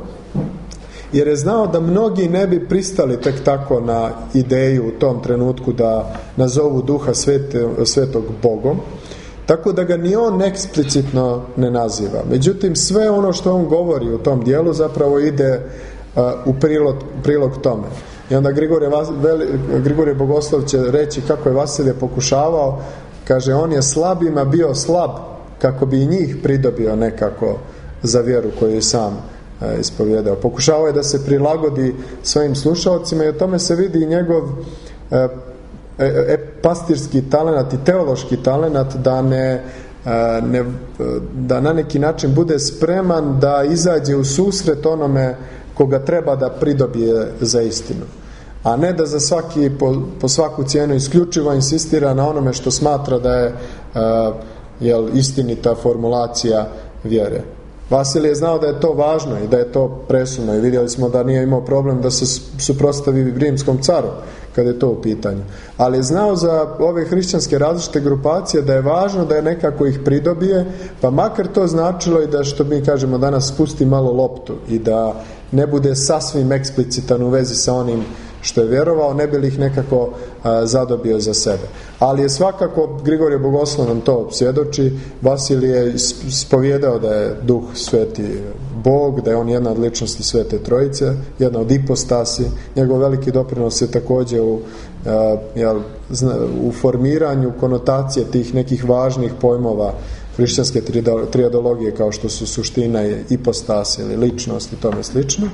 jer je znao da mnogi ne bi pristali tek tako na ideju u tom trenutku da nazovu Duha Svete, Svetog Bogom, tako da ga ni on eksplicitno ne naziva. Međutim, sve ono što on govori u tom dijelu zapravo ide uh, u prilog, prilog tome. I onda Grigorije, Grigorije Bogoslov će reći kako je Vasilije pokušavao, kaže, on je slabima bio slab kako bi i njih pridobio nekako za vjeru koju je sam e, ispovjedao. Pokušavao je da se prilagodi svojim slušalcima i o tome se vidi i njegov e, e, pastirski talenat i teološki talenat da ne, e, ne da na neki način bude spreman da izađe u susret onome koga treba da pridobije za istinu, a ne da za svaki, po, po svaku cijenu isključivo insistira na onome što smatra da je uh, jel, istinita formulacija vjere. Vasilije je znao da je to važno i da je to presudno i vidjeli smo da nije imao problem da se suprotstavi rimskom caru kada je to u pitanju. Ali je znao za ove hrišćanske različite grupacije da je važno da je nekako ih pridobije, pa makar to značilo i da, što mi kažemo danas, spusti malo loptu i da ne bude sasvim eksplicitan u vezi sa onim što je vjerovao, ne bi li ih nekako a, zadobio za sebe. Ali je svakako, Grigorije Bogoslov nam to svjedoči, Vasilije je ispovjedao da je Duh Sveti Bog, da je on jedna od ličnosti Svete Trojice, jedna od ipostasi. Njegov veliki doprinos je također u, a, jel, u formiranju konotacije tih nekih važnih pojmova hrišćanske triadologije, kao što su suština i ipostas ili ličnost i tome slično.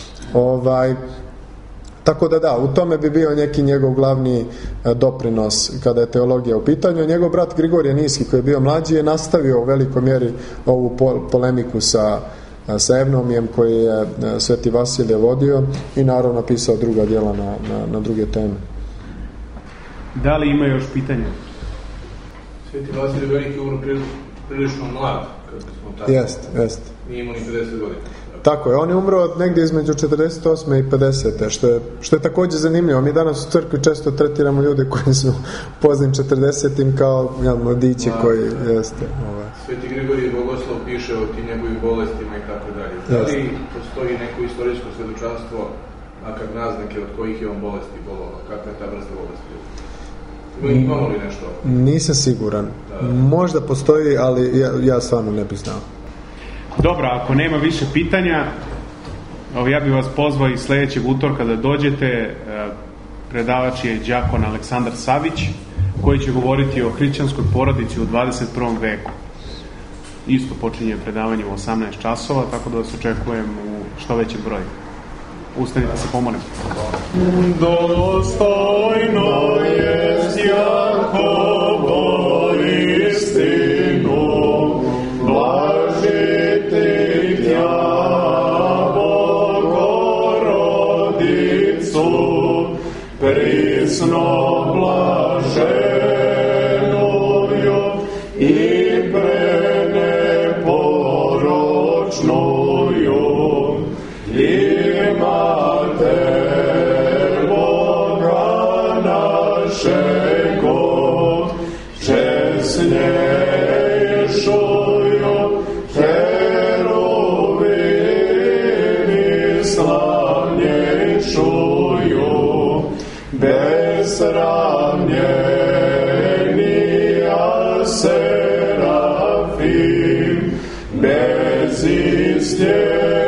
Ovaj, tako da da, u tome bi bio neki njegov glavni doprinos kada je teologija u pitanju. Njegov brat Grigorije Niski, koji je bio mlađi, je nastavio u velikoj mjeri ovu polemiku sa, sa Evnomijem koji je Sveti Vasilije vodio i naravno napisao druga djela na, na, na druge teme. Da li ima još pitanja? Sveti Vasilije veliki umro prilično mlad, kad smo tako. Jest, jest. Nije imao ni pedeset godina. Tako je, on je umro negdje između četrdeset osme i pedesete što je, što je također zanimljivo. Mi danas u crkvi često tretiramo ljude koji su poznim četrdesetim kao jel, mladići da, koji da. Jeste. Ovaj. Sveti Grigorije Bogoslov piše o tim njegovim bolestima i tako dalje. Da li postoji neko istorijsko svjedočanstvo, makar naznake od kojih je on bolesti bolovao? Kakva je ta vrsta bolesti? Imamo li nešto? Nisam siguran. Da. Možda postoji, ali ja, ja stvarno ne bih znao. Dobro, ako nema više pitanja, ja bih vas pozvao i sljedećeg utorka da dođete. Predavač je đakon Aleksandar Savić, koji će govoriti o hrišćanskoj porodici u dvadeset prvom veku. Isto počinje predavanje u osamnaest časova, tako da vas očekujem u što većem broju. Ustanite se, pomolim. Dostojno je Jakovo istinu, blažiti tja Bogorodicu, prisno blaženuju i preneporočnuju. Imate Boga našego si stjepan,